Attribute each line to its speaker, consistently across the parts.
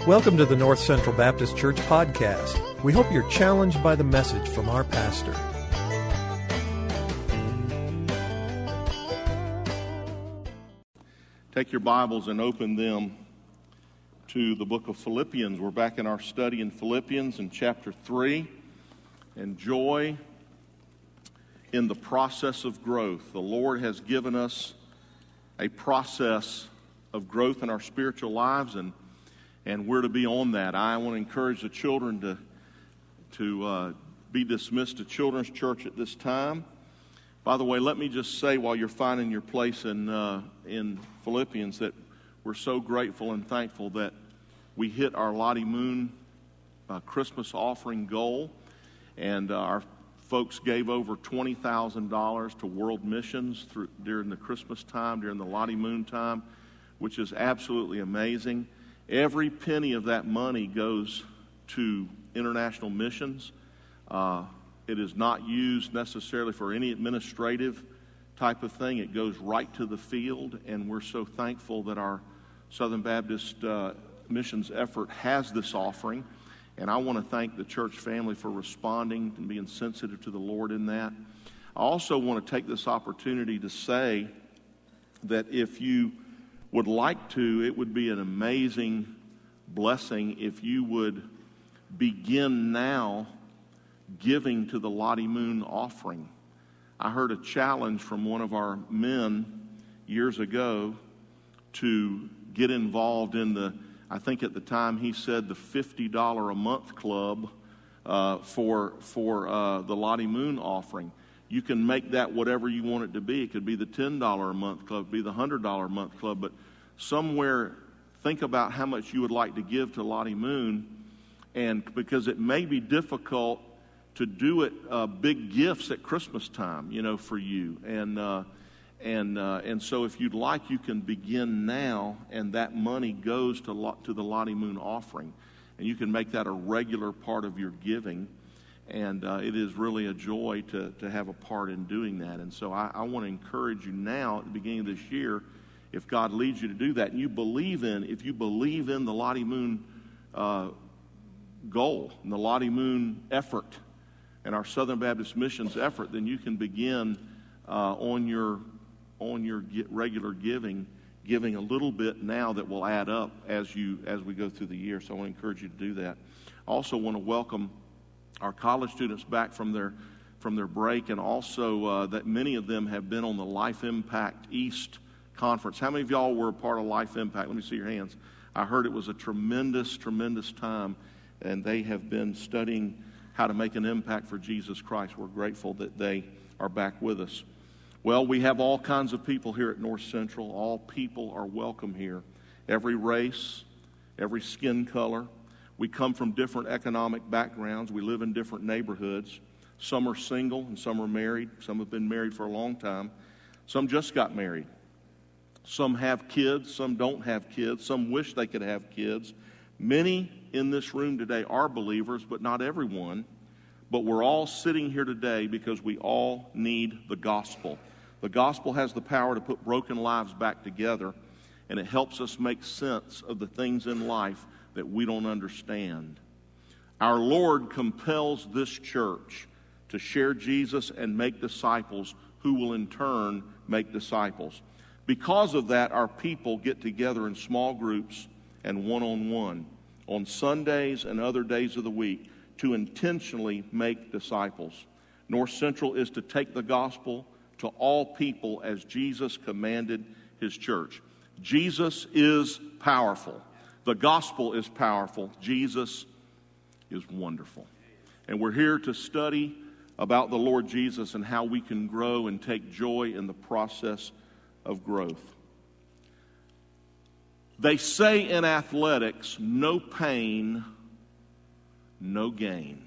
Speaker 1: Welcome to the North Central Baptist Church podcast. We hope you're challenged by the message from our pastor.
Speaker 2: Take your Bibles and open them to the book of Philippians. We're back in our study in Philippians in chapter 3. And joy in the process of growth. The Lord has given us a process of growth in our spiritual lives, and we're to be on that. I want to encourage the children to be dismissed to Children's Church at this time. By the way, let me just say while you're finding your place in Philippians that we're so grateful and thankful that we hit our Lottie Moon Christmas offering goal, and our folks gave over $20,000 to world missions during the Christmas time, during the Lottie Moon time, which is absolutely amazing. Every penny of that money goes to international missions. It is not used necessarily for any administrative type of thing. It goes right to the field, and we're so thankful that our Southern Baptist missions effort has this offering. And I want to thank the church family for responding and being sensitive to the Lord in that. I also want to take this opportunity to say that if you would like to, it would be an amazing blessing if you would begin now giving to the Lottie Moon offering. I heard a challenge from one of our men years ago to get involved in I think at the time he said the $50 a month club for the Lottie Moon offering. You can make that whatever you want it to be. It could be the $10 a month club, be the $100 a month club, but somewhere think about how much you would like to give to Lottie Moon, and because it may be difficult to do it big gifts at Christmas time, for you, and so if you'd like, you can begin now, and that money goes to the Lottie Moon offering, and you can make that a regular part of your giving. And it is really a joy to have a part in doing that. And so I want to encourage you now at the beginning of this year, if God leads you to do that, and if you believe in the Lottie Moon goal and the Lottie Moon effort and our Southern Baptist Missions effort, then you can begin on your regular giving a little bit now that will add up as we go through the year. So I want to encourage you to do that. I also want to welcome our college students back from their break, and also that many of them have been on the Life Impact East Conference. How many of y'all were a part of Life Impact? Let me see your hands. I heard it was a tremendous, tremendous time, and they have been studying how to make an impact for Jesus Christ. We're grateful that they are back with us. Well, we have all kinds of people here at North Central. All people are welcome here. Every race, every skin color. We come from different economic backgrounds. We live in different neighborhoods. Some are single and some are married. Some have been married for a long time. Some just got married. Some have kids. Some don't have kids. Some wish they could have kids. Many in this room today are believers, but not everyone. But we're all sitting here today because we all need the gospel. The gospel has the power to put broken lives back together, and it helps us make sense of the things in life that we don't understand. Our Lord compels this church to share Jesus and make disciples who will in turn make disciples. Because of that, our people get together in small groups and one-on-one on Sundays and other days of the week to intentionally make disciples. North Central is to take the gospel to all people as Jesus commanded his church. Jesus is powerful. The gospel is powerful. Jesus is wonderful. And we're here to study about the Lord Jesus and how we can grow and take joy in the process of growth. They say in athletics, no pain, no gain.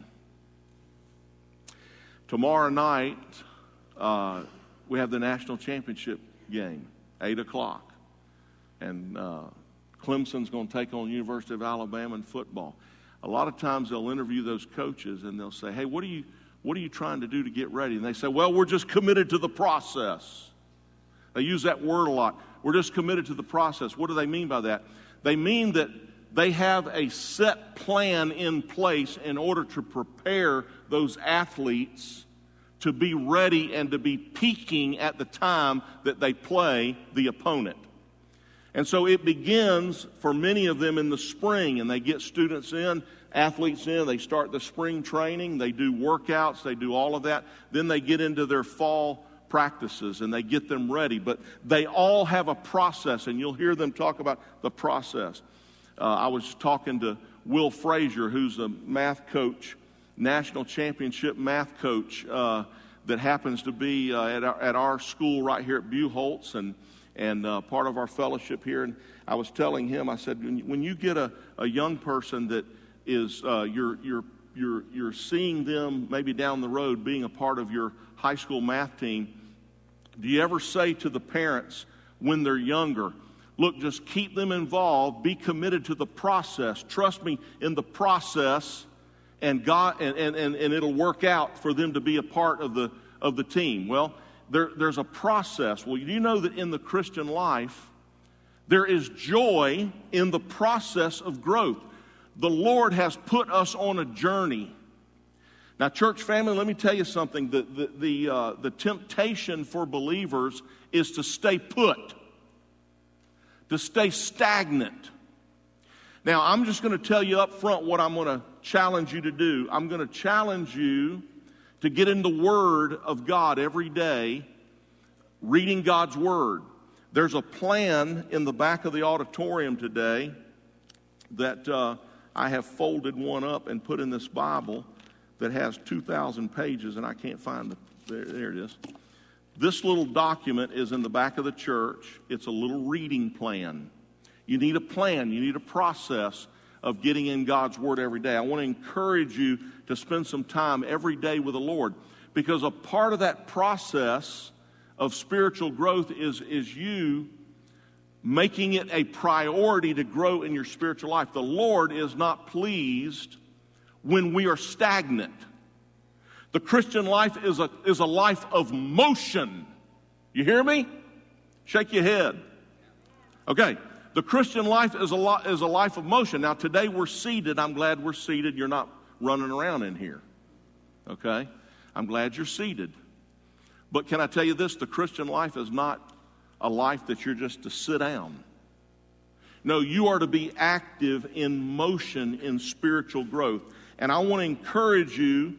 Speaker 2: Tomorrow night, we have the national championship game, 8 o'clock. And Clemson's going to take on University of Alabama in football. A lot of times they'll interview those coaches and they'll say, hey, what are you trying to do to get ready? And they say, well, we're just committed to the process. They use that word a lot. We're just committed to the process. What do they mean by that? They mean that they have a set plan in place in order to prepare those athletes to be ready and to be peaking at the time that they play the opponent. And so it begins for many of them in the spring, and they get students in, athletes in, they start the spring training, they do workouts, they do all of that. Then they get into their fall practices and they get them ready. But they all have a process, and you'll hear them talk about the process. I was talking to Will Frazier, who's a math coach, national championship math coach that happens to be at our school right here at Buchholz and part of our fellowship here. And I was telling him, I said, when you get a young person that is you're seeing them maybe down the road being a part of your high school math team, do you ever say to the parents when they're younger, look, just keep them involved, be committed to the process, trust me in the process, and God and it'll work out for them to be a part of the team? Well, there's a process. Well, you know that in the Christian life, there is joy in the process of growth. The Lord has put us on a journey. Now, church family, let me tell you something. The temptation for believers is to stay put, to stay stagnant. Now, I'm just going to tell you up front what I'm going to challenge you to do. I'm going to challenge you to get in the Word of God every day, reading God's Word. There's a plan in the back of the auditorium today that I have folded one up and put in this Bible that has 2,000 pages, and I can't find there it is. This little document is in the back of the church. It's a little reading plan. You need a plan. You need a process of getting in God's Word every day. I want to encourage you to spend some time every day with the Lord, because a part of that process of spiritual growth is you making it a priority to grow in your spiritual life. The Lord is not pleased when we are stagnant. The Christian life is a life of motion. You hear me? Shake your head. Okay. The Christian life is a life of motion. Now, today we're seated. I'm glad we're seated. You're not running around in here. Okay? I'm glad you're seated. But can I tell you this? The Christian life is not a life that you're just to sit down. No, you are to be active in motion in spiritual growth. And I want to encourage you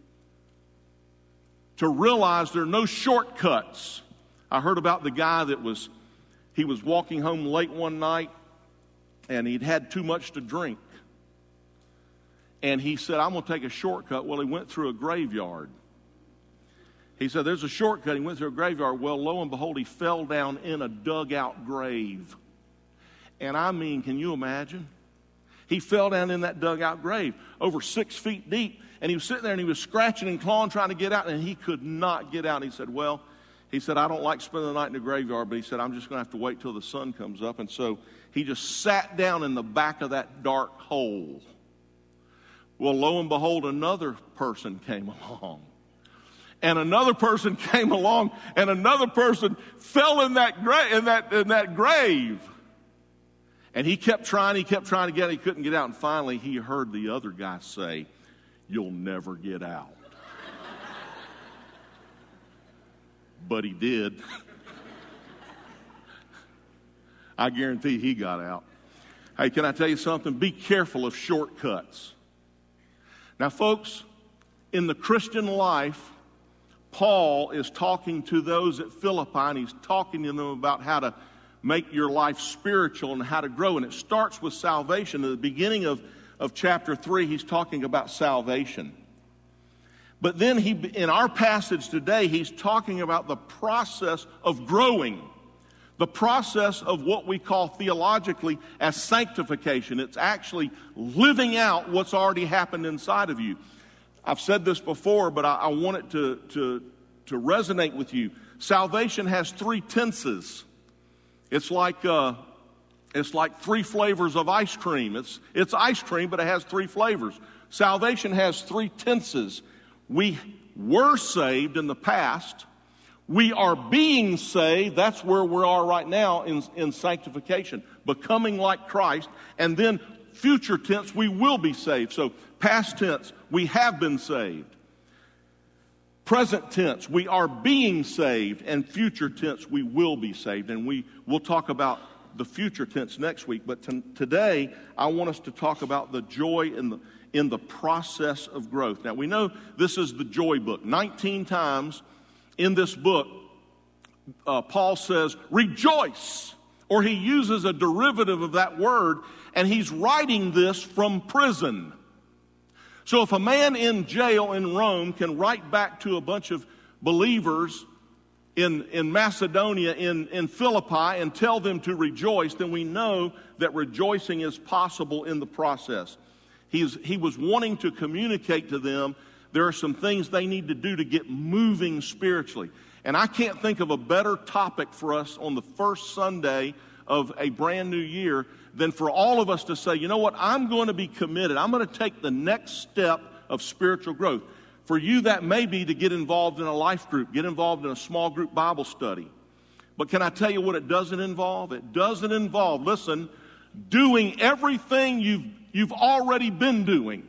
Speaker 2: to realize there are no shortcuts. I heard about the guy that was walking home late one night, and he'd had too much to drink. And he said, I'm going to take a shortcut. Well, he went through a graveyard. He said, there's a shortcut. He went through a graveyard. Well, lo and behold, he fell down in a dugout grave. And I mean, can you imagine? He fell down in that dugout grave, over 6 feet deep. And he was sitting there, and he was scratching and clawing, trying to get out, and he could not get out. And he said, I don't like spending the night in the graveyard, but he said, I'm just going to have to wait till the sun comes up. And so he just sat down in the back of that dark hole. Well, lo and behold, another person came along. And another person came along, and another person fell in that grave. And he kept trying to get out. He couldn't get out. And finally, he heard the other guy say, you'll never get out. But he did. I guarantee he got out. Hey, can I tell you something? Be careful of shortcuts. Now, folks, in the Christian life, Paul is talking to those at Philippi, and he's talking to them about how to make your life spiritual and how to grow. And it starts with salvation. At the beginning of chapter 3, he's talking about salvation. But then in our passage today, he's talking about the process of growing, the process of what we call theologically as sanctification. It's actually living out what's already happened inside of you. I've said this before, but I want it to resonate with you. Salvation has 3 tenses. It's like 3 flavors of ice cream. It's ice cream, but it has 3 flavors. Salvation has 3 tenses. We were saved in the past. We are being saved. That's where we are right now in sanctification, becoming like Christ. And then future tense, we will be saved. So past tense, we have been saved. Present tense, we are being saved. And future tense, we will be saved. And we'll talk about the future tense next week. But today, I want us to talk about the joy in the process of growth. Now, we know this is the joy book. 19 times in this book, Paul says, rejoice. Or he uses a derivative of that word, and he's writing this from prison. So if a man in jail in Rome can write back to a bunch of believers in Macedonia, in Philippi, and tell them to rejoice, then we know that rejoicing is possible in the process. He was wanting to communicate to them there are some things they need to do to get moving spiritually. And I can't think of a better topic for us on the first Sunday of a brand new year than for all of us to say, you know what, I'm going to be committed. I'm going to take the next step of spiritual growth. For you, that may be to get involved in a life group, get involved in a small group Bible study. But can I tell you what it doesn't involve? It doesn't involve, listen, doing everything you've already been doing.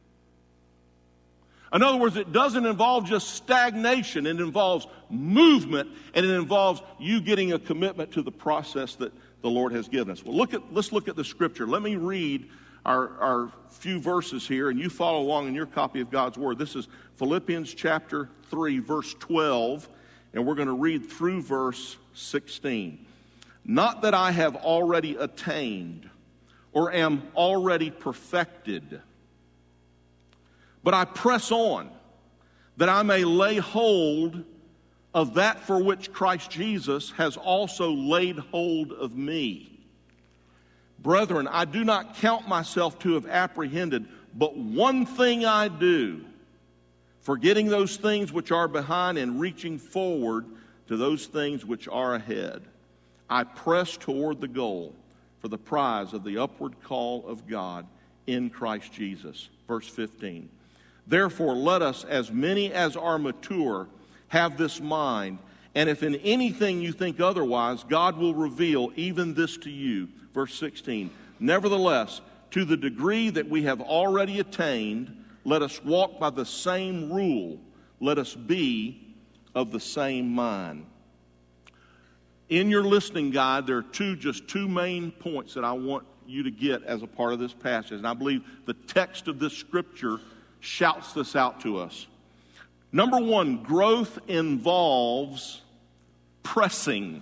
Speaker 2: In other words, it doesn't involve just stagnation. It involves movement, and it involves you getting a commitment to the process that the Lord has given us. Well, let's look at the scripture. Let me read our few verses here, and you follow along in your copy of God's Word. This is Philippians chapter 3, verse 12, and we're going to read through verse 16. Not that I have already attained or am already perfected, but I press on, that I may lay hold of that for which Christ Jesus has also laid hold of me. Brethren, I do not count myself to have apprehended, but one thing I do, forgetting those things which are behind and reaching forward to those things which are ahead. I press toward the goal for the prize of the upward call of God in Christ Jesus. Verse 15. Therefore, let us, as many as are mature, have this mind, and if in anything you think otherwise, God will reveal even this to you. Verse 16, nevertheless, to the degree that we have already attained, let us walk by the same rule. Let us be of the same mind. In your listening guide, there are just two main points that I want you to get as a part of this passage. And I believe the text of this scripture shouts this out to us. Number one, growth involves pressing.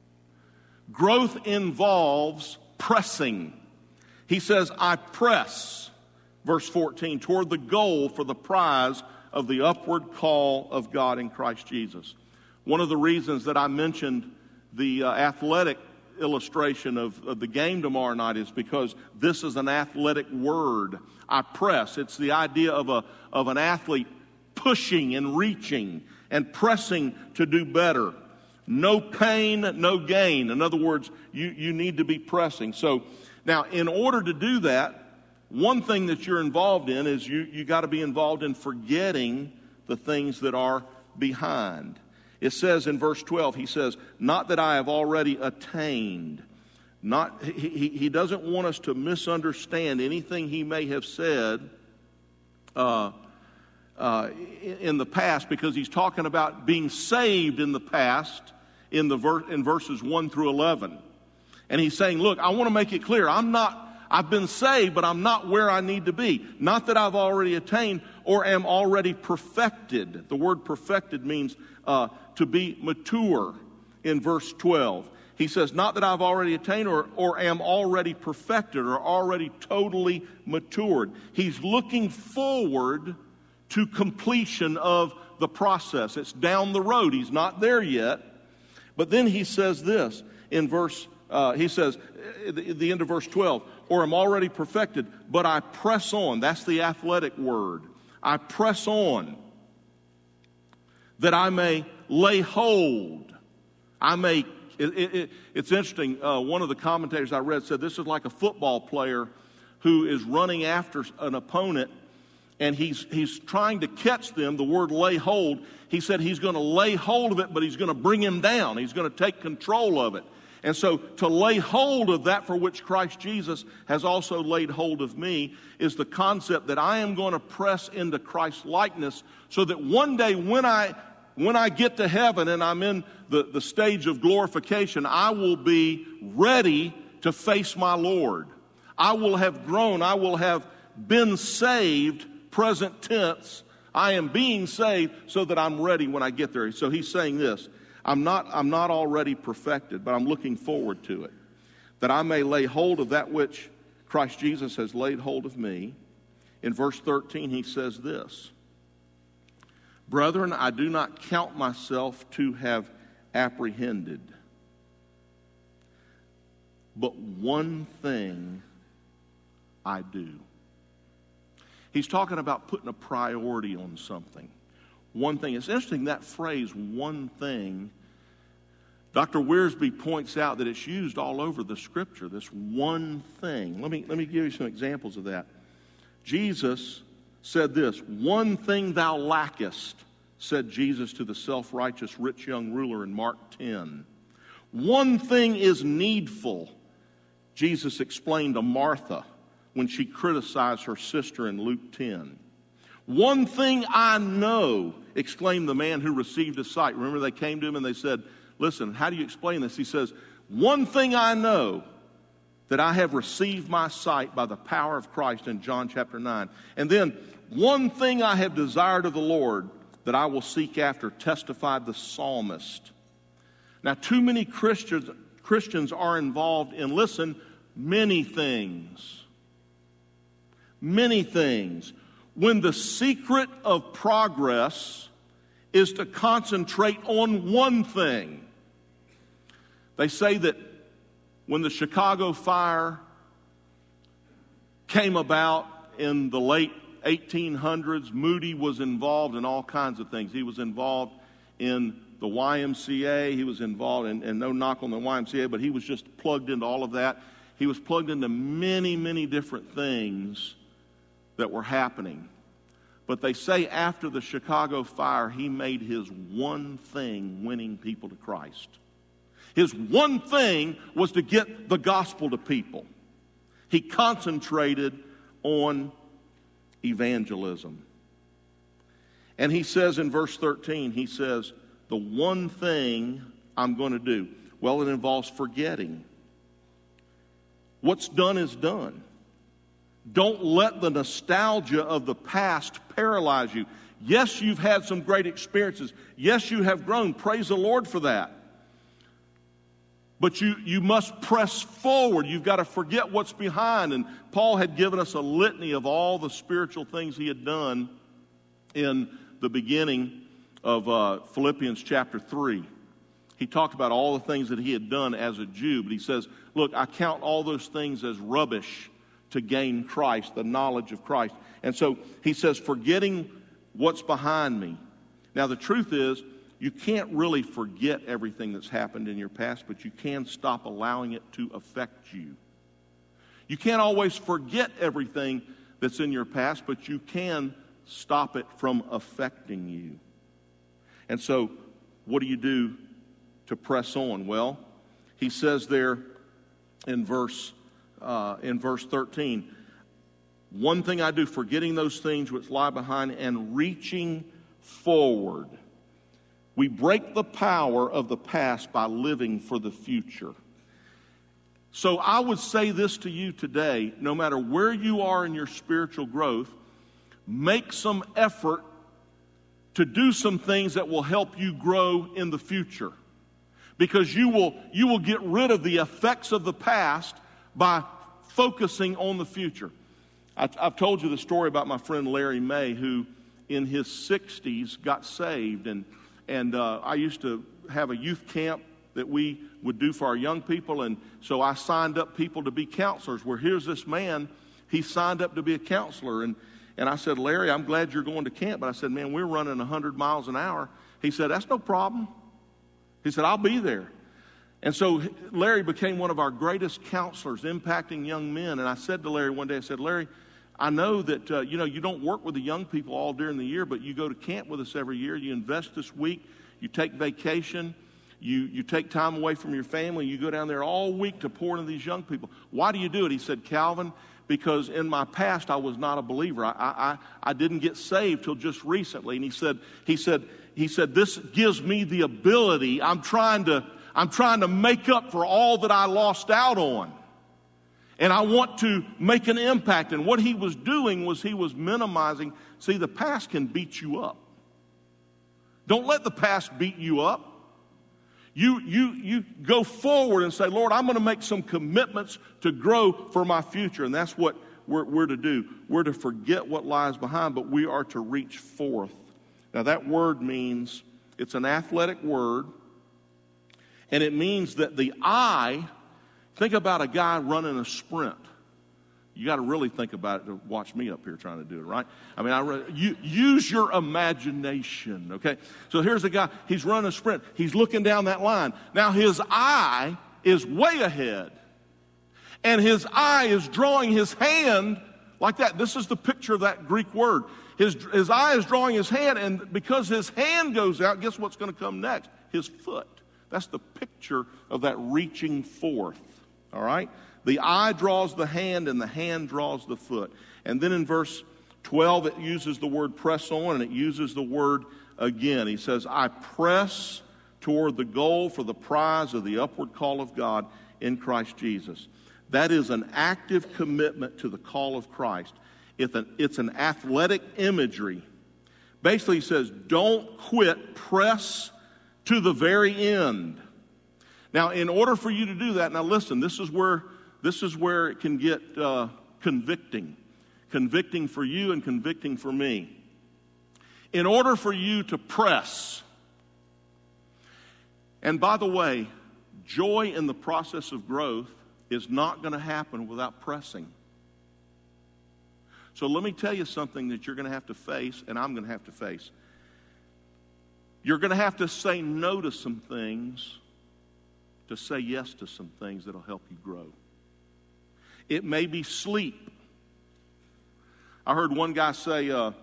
Speaker 2: Growth involves pressing. He says, I press, verse 14, toward the goal for the prize of the upward call of God in Christ Jesus. One of the reasons that I mentioned the athletic illustration of the game tomorrow night is because this is an athletic word. I press. It's the idea of an athlete pushing and reaching and pressing to do better. No pain, no gain. In other words, you need to be pressing. So now, in order to do that, one thing that you're involved in is you got to be involved in forgetting the things that are behind. It says in verse 12, he says, not that I have already attained. He doesn't want us to misunderstand anything he may have said in the past, because he's talking about being saved in the past in verses 1 through 11. And he's saying, look, I want to make it clear, I've been saved, but I'm not where I need to be. Not that I've already attained or am already perfected. The word perfected means to be mature in verse 12. He says, not that I've already attained or am already perfected or already totally matured. He's looking forward to completion of the process. It's down the road. He's not there yet. But then he says this in he says, at the end of verse 12, or am already perfected, but I press on. That's the athletic word. I press on that I may lay hold. It's interesting. One of the commentators I read said this is like a football player who is running after an opponent, and he's trying to catch them. The word lay hold, he said he's going to lay hold of it, but he's going to bring him down. He's going to take control of it. And so to lay hold of that for which Christ Jesus has also laid hold of me is the concept that I am going to press into Christ's likeness so that one day when I get to heaven and I'm in the stage of glorification, I will be ready to face my Lord. I will have grown. I will have been saved, present tense. I am being saved so that I'm ready when I get there. So he's saying this. I'm not already perfected, but I'm looking forward to it, that I may lay hold of that which Christ Jesus has laid hold of me. In verse 13, he says this, Brethren, I do not count myself to have apprehended, but one thing I do. He's talking about putting a priority on something. One thing. It's interesting, that phrase, one thing. Dr. Wiersbe points out that it's used all over the Scripture, this one thing. Let me give you some examples of that. Jesus said this, one thing thou lackest, said Jesus to the self-righteous rich young ruler in Mark 10. One thing is needful, Jesus explained to Martha when she criticized her sister in Luke 10. One thing I know, exclaimed the man who received his sight. Remember, they came to him and they said, listen, how do you explain this? He says, one thing I know, that I have received my sight by the power of Christ in John chapter 9. And then, one thing I have desired of the Lord, that I will seek after, testified the psalmist. Now, too many Christians are involved in, listen, many things. Many things. When the secret of progress is to concentrate on one thing. They say that when the Chicago fire came about in the late 1800s, Moody was involved in all kinds of things. He was involved in the YMCA. He was involved in no knock on the YMCA, but he was just plugged into all of that. He was plugged into many, many different things that were happening. But they say after the Chicago fire, he made his one thing winning people to Christ. His one thing was to get the gospel to people. He concentrated on evangelism. And he says in verse 13, he says, the one thing I'm going to do. Well, it involves forgetting. What's done is done. Don't let the nostalgia of the past paralyze you. Yes, you've had some great experiences. Yes, you have grown. Praise the Lord for that. But you must press forward. You've got to forget what's behind. And Paul had given us a litany of all the spiritual things he had done in the beginning of Philippians chapter 3. He talked about all the things that he had done as a Jew. But he says, look, I count all those things as rubbish to gain Christ, the knowledge of Christ. And so he says, forgetting what's behind me. Now the truth is, you can't really forget everything that's happened in your past, but you can stop allowing it to affect you. You can't always forget everything that's in your past, but you can stop it from affecting you. And so, what do you do to press on? Well, he says there in verse 13, one thing I do, forgetting those things which lie behind and reaching forward. We break the power of the past by living for the future. So I would say this to you today, no matter where you are in your spiritual growth, make some effort to do some things that will help you grow in the future. Because you will get rid of the effects of the past by focusing on the future. I've told you the story about my friend Larry May, who in his 60s got saved. And I used to have a youth camp that we would do for our young people. And so I signed up people to be counselors. Where here's this man, he signed up to be a counselor. And I said, Larry, I'm glad you're going to camp. But I said, man, we're running 100 miles an hour. He said, that's no problem. He said, I'll be there. And so Larry became one of our greatest counselors, impacting young men. And I said to Larry one day, I said, Larry, I know that, you don't work with the young people all during the year, but you go to camp with us every year. You invest this week. You take vacation. You take time away from your family. You go down there all week to pour into these young people. Why do you do it? He said, Calvin, because in my past I was not a believer. I didn't get saved till just recently. And he said, this gives me the ability. I'm trying to make up for all that I lost out on. And I want to make an impact. And what he was doing was he was minimizing. See, the past can beat you up. Don't let the past beat you up. You go forward and say, Lord, I'm going to make some commitments to grow for my future. And that's what we're to do. We're to forget what lies behind, but we are to reach forth. Now that word means, it's an athletic word, and it means that the eye, think about a guy running a sprint. You got to really think about it to watch me up here trying to do it, right? I mean, use your imagination, okay? So here's a guy, he's running a sprint. He's looking down that line. Now his eye is way ahead. And his eye is drawing his hand like that. This is the picture of that Greek word. His eye is drawing his hand, and because his hand goes out, guess what's going to come next? His foot. That's the picture of that reaching forth, all right? The eye draws the hand, and the hand draws the foot. And then in verse 12, it uses the word press on, and it uses the word again. He says, I press toward the goal for the prize of the upward call of God in Christ Jesus. That is an active commitment to the call of Christ. It's an athletic imagery. Basically, he says, don't quit, press to the very end. Now, in order for you to do that, now listen, this is where it can get convicting. Convicting for you and convicting for me. In order for you to press, and by the way, joy in the process of growth is not going to happen without pressing. So let me tell you something that you're going to have to face, and I'm going to have to face. You're going to have to say no to some things to say yes to some things that will help you grow. It may be sleep. I heard one guy say to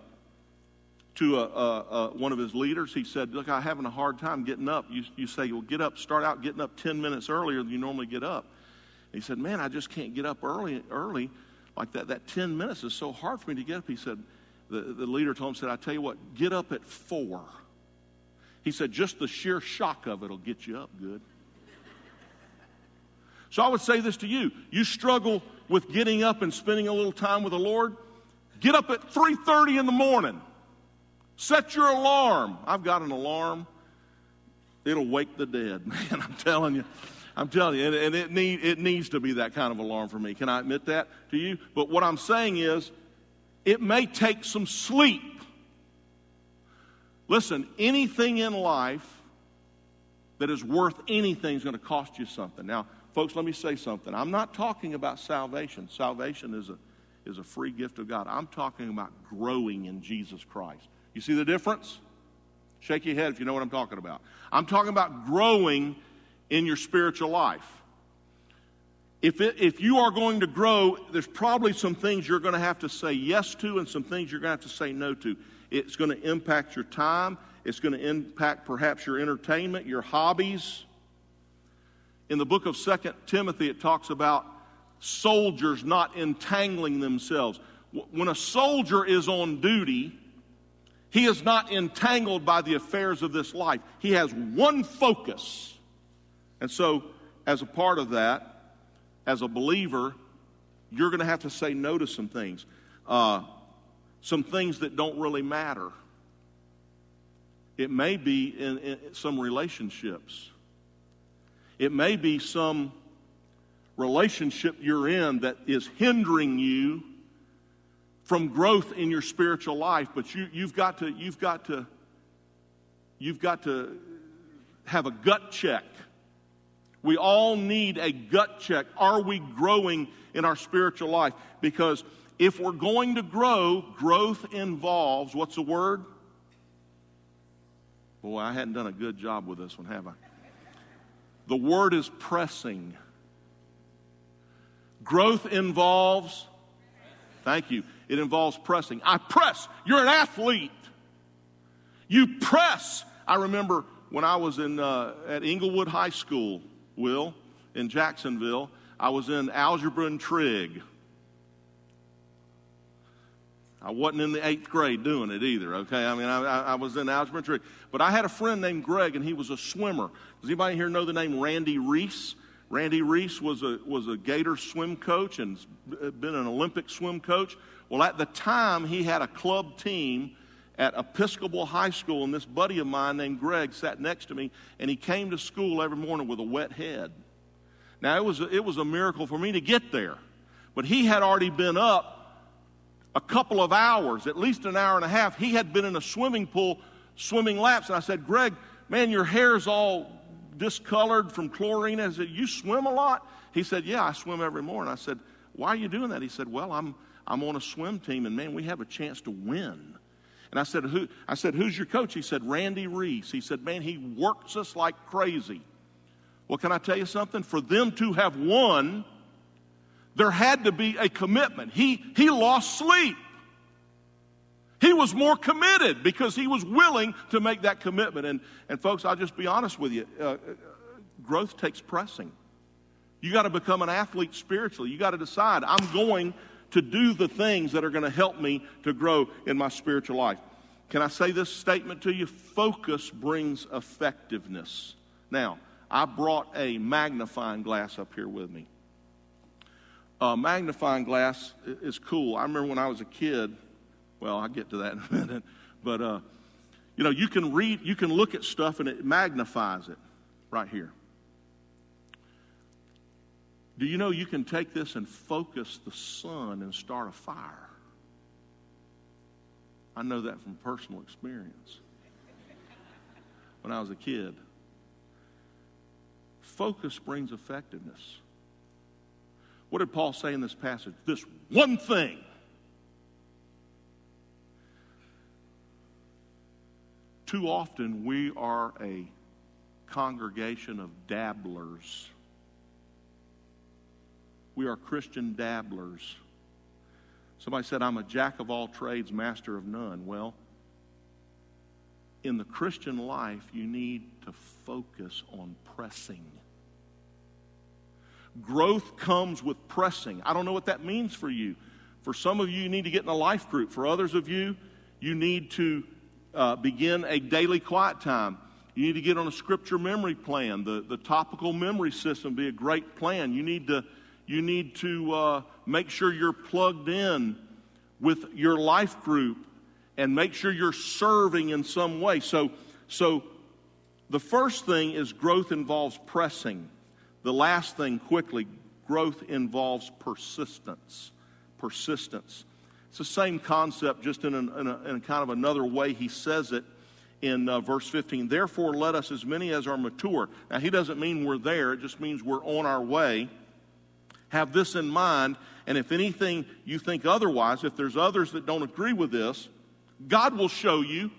Speaker 2: one of his leaders, he said, look, I'm having a hard time getting up. You say, well, get up, start out getting up 10 minutes earlier than you normally get up. He said, man, I just can't get up early like that. That 10 minutes is so hard for me to get up. He said, the leader told him, I tell you what, get up at 4. He said, just the sheer shock of it will get you up good. So I would say this to you. You struggle with getting up and spending a little time with the Lord. Get up at 3:30 in the morning. Set your alarm. I've got an alarm. It'll wake the dead, man. I'm telling you. And it needs to be that kind of alarm for me. Can I admit that to you? But what I'm saying is, it may take some sleep. Listen, anything in life that is worth anything is going to cost you something. Now, folks, let me say something. I'm not talking about salvation. Salvation is a free gift of God. I'm talking about growing in Jesus Christ. You see the difference? Shake your head if you know what I'm talking about. I'm talking about growing in your spiritual life. If you are going to grow, there's probably some things you're going to have to say yes to and some things you're going to have to say no to. It's going to impact your time. It's going to impact perhaps your entertainment, your hobbies. In the book of 2 Timothy, it talks about soldiers not entangling themselves. When a soldier is on duty, he is not entangled by the affairs of this life. He has one focus. And so, as a part of that, as a believer, you're going to have to say no to some things. Some things that don't really matter. It may be in some relationships. It may be some relationship you're in that is hindering you from growth in your spiritual life, but you've got to have a gut check. We all need a gut check. Are we growing in our spiritual life? Because if we're going to grow, growth involves, what's the word? Boy, I hadn't done a good job with this one, have I? The word is pressing. Growth involves, thank you, it involves pressing. I press. You're an athlete. You press. I remember when I was at Inglewood High School, Will, in Jacksonville, I was in algebra and trig. I wasn't in the 8th grade doing it either, okay? I mean, I was in algebra and trig. But I had a friend named Greg, and he was a swimmer. Does anybody here know the name Randy Reese? Randy Reese was a Gator swim coach and been an Olympic swim coach. Well, at the time, he had a club team at Episcopal High School, and this buddy of mine named Greg sat next to me, and he came to school every morning with a wet head. Now, it was a miracle for me to get there, but he had already been up a couple of hours, at least an hour and a half. He had been in a swimming pool swimming laps, and I said, Greg, man, your hair's all discolored from chlorine. I said, you swim a lot? He said, yeah, I swim every morning. I said, why are you doing that? He said, well, I'm on a swim team, and man, we have a chance to win. And I said, who's your coach? He said, Randy Reese. He said, man, he works us like crazy. Well, can I tell you something? For them to have won, there had to be a commitment. He lost sleep. He was more committed because he was willing to make that commitment. And folks, I'll just be honest with you. Growth takes pressing. You got to become an athlete spiritually. You got to decide, I'm going to do the things that are going to help me to grow in my spiritual life. Can I say this statement to you? Focus brings effectiveness. Now, I brought a magnifying glass up here with me. A magnifying glass is cool. I remember when I was a kid, well, I'll get to that in a minute, but you can look at stuff and it magnifies it right here. Do you know you can take this and focus the sun and start a fire? I know that from personal experience. When I was a kid. Focus brings effectiveness. What did Paul say in this passage? This one thing. Too often we are a congregation of dabblers. We are Christian dabblers. Somebody said, I'm a jack of all trades, master of none. Well, in the Christian life, you need to focus on pressing. Growth comes with pressing. I don't know what that means for you. For some of you, you need to get in a life group. For others of you, you need to begin a daily quiet time. You need to get on a scripture memory plan. The topical memory system would be a great plan. You need to make sure you're plugged in with your life group and make sure you're serving in some way. So the first thing is growth involves pressing. The last thing, quickly, growth involves persistence. Persistence. It's the same concept, just in a kind of another way he says it in verse 15. Therefore, let us, as many as are mature. Now, he doesn't mean we're there. It just means we're on our way. Have this in mind, and if anything you think otherwise, if there's others that don't agree with this, God will show you.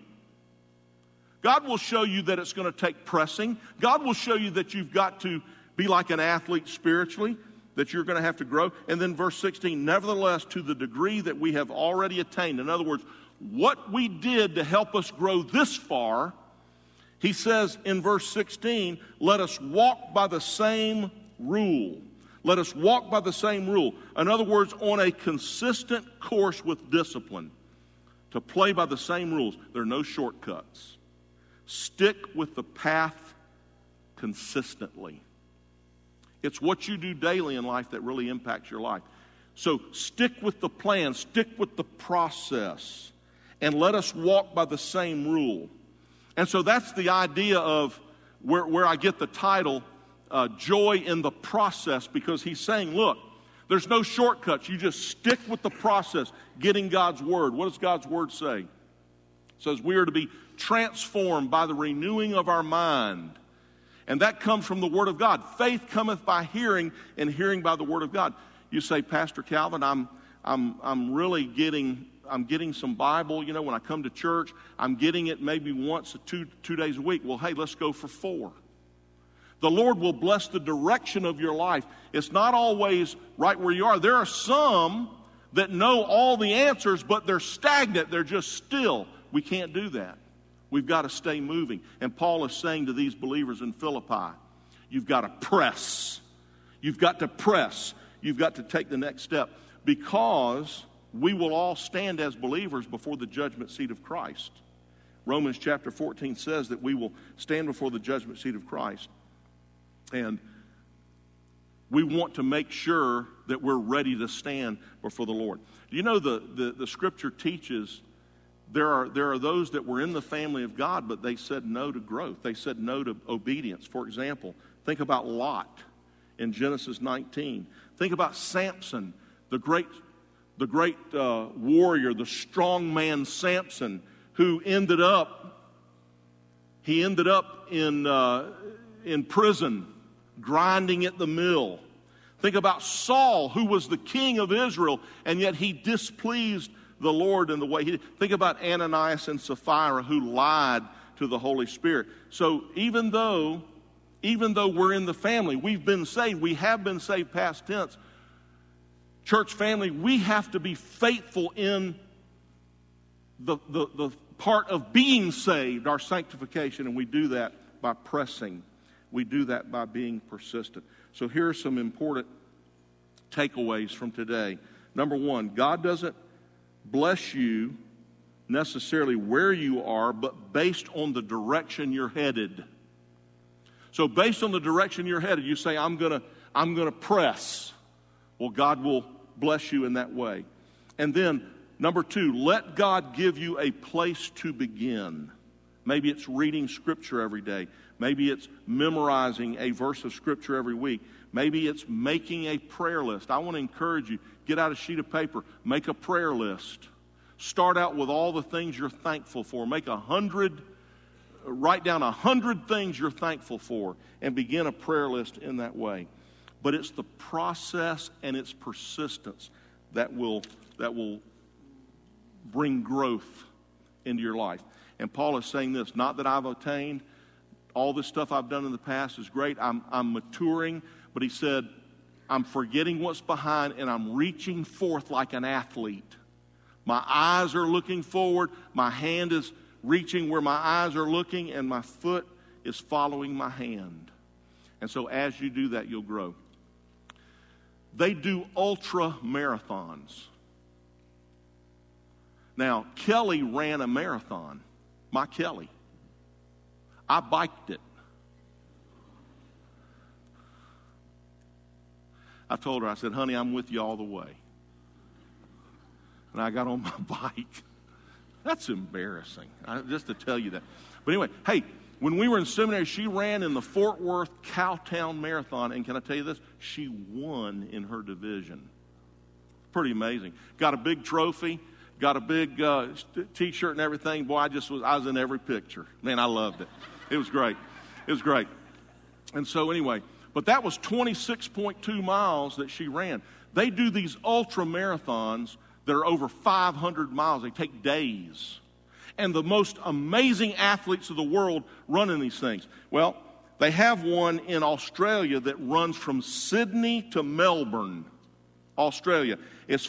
Speaker 2: God will show you that it's going to take pressing. God will show you that you've got to be like an athlete spiritually, that you're going to have to grow. And then verse 16, nevertheless, to the degree that we have already attained. In other words, what we did to help us grow this far, he says in verse 16, let us walk by the same rule. Let us walk by the same rule. In other words, on a consistent course with discipline. To play by the same rules. There are no shortcuts. Stick with the path consistently. It's what you do daily in life that really impacts your life. So stick with the plan, stick with the process, and let us walk by the same rule. And so that's the idea of where I get the title, Joy in the Process, because he's saying, look, there's no shortcuts. You just stick with the process, getting God's Word. What does God's Word say? It says we are to be transformed by the renewing of our mind. And that comes from the Word of God. Faith cometh by hearing, and hearing by the Word of God. You say, Pastor Calvin, I'm really getting some Bible. You know, when I come to church, I'm getting it maybe once or two days a week. Well, hey, let's go for 4. The Lord will bless the direction of your life. It's not always right where you are. There are some that know all the answers, but they're stagnant. They're just still. We can't do that. We've got to stay moving. And Paul is saying to these believers in Philippi, you've got to press. You've got to press. You've got to take the next step, because we will all stand as believers before the judgment seat of Christ. Romans chapter 14 says that we will stand before the judgment seat of Christ. And we want to make sure that we're ready to stand before the Lord. You know, the scripture teaches there are those that were in the family of God, but they said no to growth. They said no to obedience. For example, think about Lot in Genesis 19. Think about Samson, the great warrior, the strong man Samson, who ended up in prison, grinding at the mill. Think about Saul, who was the king of Israel, and yet he displeased the Lord in the way he did. Think about Ananias and Sapphira, who lied to the Holy Spirit. So even though we're in the family, we've been saved, we have been saved past tense, church family, we have to be faithful in the part of being saved, our sanctification, and we do that by pressing. We do that by being persistent. So here are some important takeaways from today. Number one, God doesn't bless you necessarily where you are, but based on the direction you're headed. So based on the direction you're headed, you say, I'm gonna press. Well, God will bless you in that way. And then, number two, let God give you a place to begin. Maybe it's reading Scripture every day. Maybe it's memorizing a verse of Scripture every week. Maybe it's making a prayer list. I want to encourage you, get out a sheet of paper, make a prayer list. Start out with all the things you're thankful for. Write down 100 things you're thankful for, and begin a prayer list in that way. But it's the process and its persistence that will bring growth into your life. And Paul is saying this, not that I've attained, all this stuff I've done in the past is great, I'm maturing, but he said, I'm forgetting what's behind and I'm reaching forth like an athlete. My eyes are looking forward, my hand is reaching where my eyes are looking, and my foot is following my hand. And so as you do that, you'll grow. They do ultra marathons. Now, Kelly ran a marathon. My Kelly. I biked it. I told her, I said, honey, I'm with you all the way. And I got on my bike. That's embarrassing, just to tell you that. But anyway, hey, when we were in seminary, she ran in the Fort Worth Cowtown Marathon. And can I tell you this? She won in her division. Pretty amazing. Got a big trophy. Got a big T-shirt and everything. Boy, I was in every picture. Man, I loved it. It was great. It was great. And so anyway, but that was 26.2 miles that she ran. They do these ultra marathons that are over 500 miles. They take days. And the most amazing athletes of the world run in these things. Well, they have one in Australia that runs from Sydney to Melbourne, Australia. It's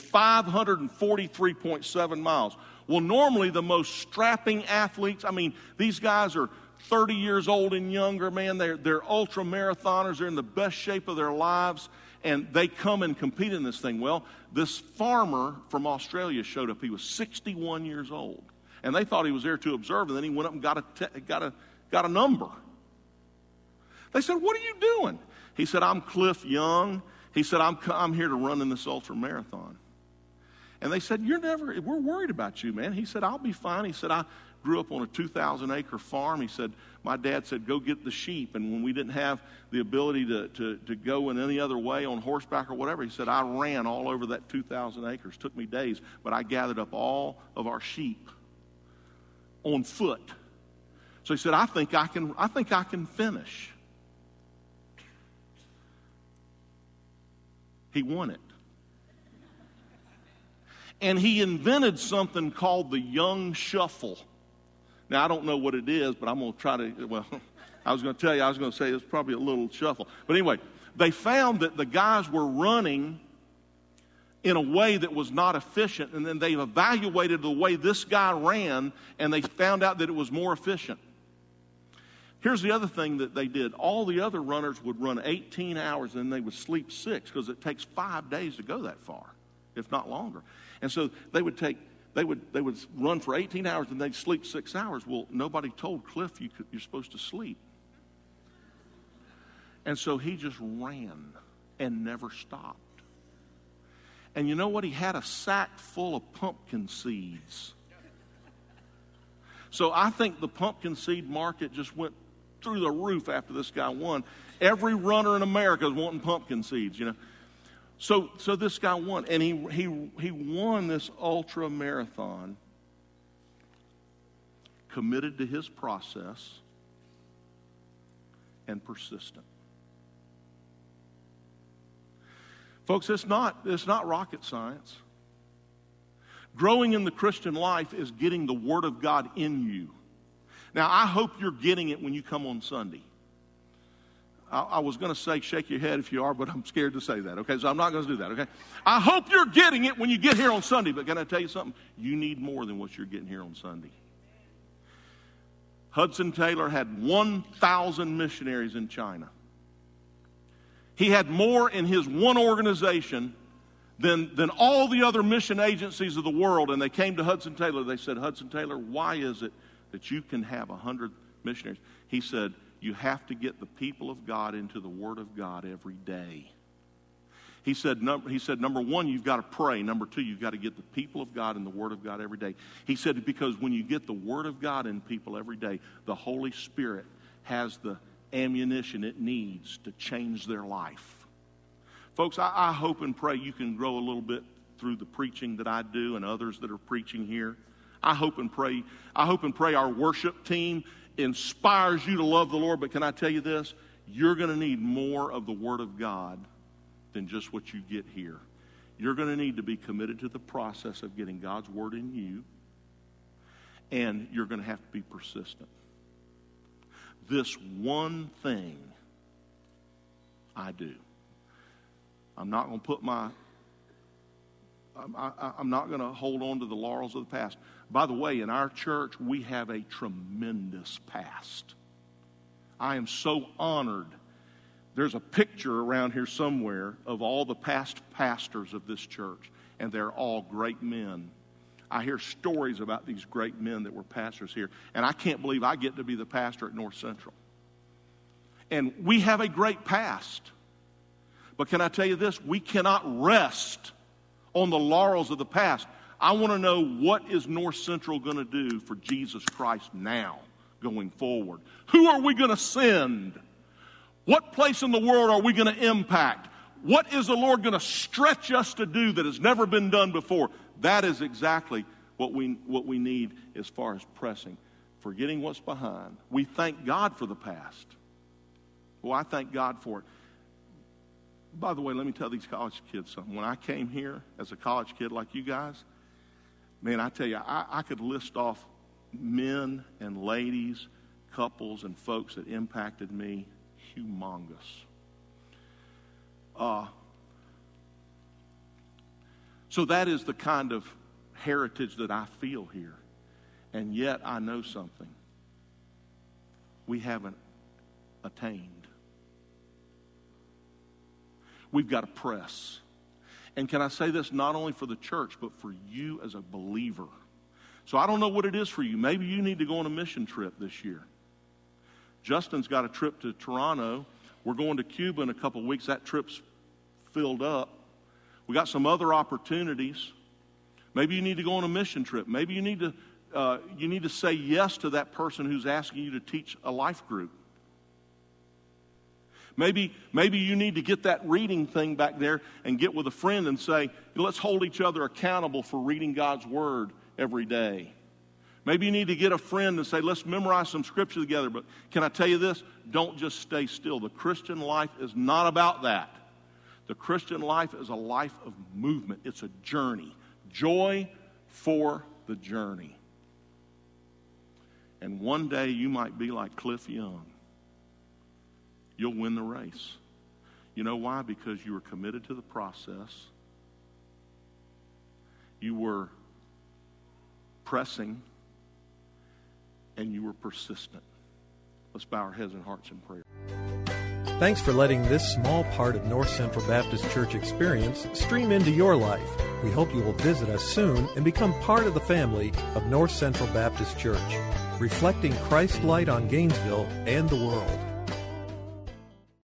Speaker 2: 543.7 miles. Well, normally the most strapping athletes, these guys are 30 years old and younger, man. They're ultra marathoners. They're in the best shape of their lives, and they come and compete in this thing. Well, this farmer from Australia showed up. He was 61 years old, and they thought he was there to observe, and then he went up and got a number. They said, what are you doing? He said, I'm Cliff Young. He said, I'm here to run in this ultra marathon. And they said, we're worried about you, man. He said, I'll be fine. He said, I grew up on a 2,000-acre farm. He said, my dad said, go get the sheep. And when we didn't have the ability to go in any other way on horseback or whatever, he said, I ran all over that 2,000 acres. Took me days, but I gathered up all of our sheep on foot. So he said, I think I can finish. He won it. And he invented something called the Young Shuffle. Now, I don't know what it is, but I'm going to try to, I was going to say it's probably a little shuffle. But anyway, they found that the guys were running in a way that was not efficient, and then they evaluated the way this guy ran, and they found out that it was more efficient. Here's the other thing that they did. All the other runners would run 18 hours, and they would sleep 6, because it takes 5 days to go that far, if not longer. And so they would run for 18 hours, and they'd sleep 6 hours. Well, nobody told Cliff you're supposed to sleep. And so he just ran and never stopped. And you know what? He had a sack full of pumpkin seeds. So I think the pumpkin seed market just went through the roof after this guy won. Every runner in America is wanting pumpkin seeds, you know. So this guy won, and he won this ultra marathon, committed to his process, and persistent. Folks, it's not rocket science. Growing in the Christian life is getting the Word of God in you. Now, I hope you're getting it when you come on Sunday. I was going to say shake your head if you are, but I'm scared to say that, okay? So I'm not going to do that, okay? I hope you're getting it when you get here on Sunday, but can I tell you something? You need more than what you're getting here on Sunday. Hudson Taylor had 1,000 missionaries in China. He had more in his one organization than all the other mission agencies of the world. And they came to Hudson Taylor. They said, Hudson Taylor, why is it that you can have 100 missionaries? He said, you have to get the people of God into the Word of God every day. He said, number one, you've got to pray. Number two, you've got to get the people of God in the Word of God every day. He said, because when you get the Word of God in people every day, the Holy Spirit has the ammunition it needs to change their life. Folks, I hope and pray you can grow a little bit through the preaching that I do and others that are preaching here. I hope and pray our worship team inspires you to love the Lord. But can I tell you this? You're going to need more of the Word of God than just what you get here. You're going to need to be committed to the process of getting God's Word in you, and you're going to have to be persistent. This one thing I do. I'm not going to put I'm not going to hold on to the laurels of the past. By the way, in our church, we have a tremendous past. I am so honored. There's a picture around here somewhere of all the past pastors of this church, and they're all great men. I hear stories about these great men that were pastors here, and I can't believe I get to be the pastor at North Central. And we have a great past. But can I tell you this? We cannot rest on the laurels of the past. I want to know, what is North Central going to do for Jesus Christ now, going forward? Who are we going to send? What place in the world are we going to impact? What is the Lord going to stretch us to do that has never been done before? That is exactly what we need as far as pressing. Forgetting what's behind. We thank God for the past. Well, I thank God for it. By the way, let me tell these college kids something. When I came here as a college kid like you guys, man, I tell you, I could list off men and ladies, couples and folks that impacted me humongous. So that is the kind of heritage that I feel here. And yet I know something. We haven't attained. We've got to press. And can I say this, not only for the church, but for you as a believer. So I don't know what it is for you. Maybe you need to go on a mission trip this year. Justin's got a trip to Toronto. We're going to Cuba in a couple of weeks. That trip's filled up. We got some other opportunities. Maybe you need to go on a mission trip. Maybe you need to say yes to that person who's asking you to teach a life group. Maybe you need to get that reading thing back there and get with a friend and say, let's hold each other accountable for reading God's Word every day. Maybe you need to get a friend and say, let's memorize some scripture together. But can I tell you this? Don't just stay still. The Christian life is not about that. The Christian life is a life of movement. It's a journey. Joy for the journey. And one day you might be like Cliff Young. You'll win the race. You know why? Because you were committed to the process You were pressing, and you were persistent. Let's bow our heads and hearts in prayer.
Speaker 1: Thanks for letting this small part of North Central Baptist Church experience stream into your life. We hope you will visit us soon and become part of the family of North Central Baptist Church, reflecting Christ's light on Gainesville and the world.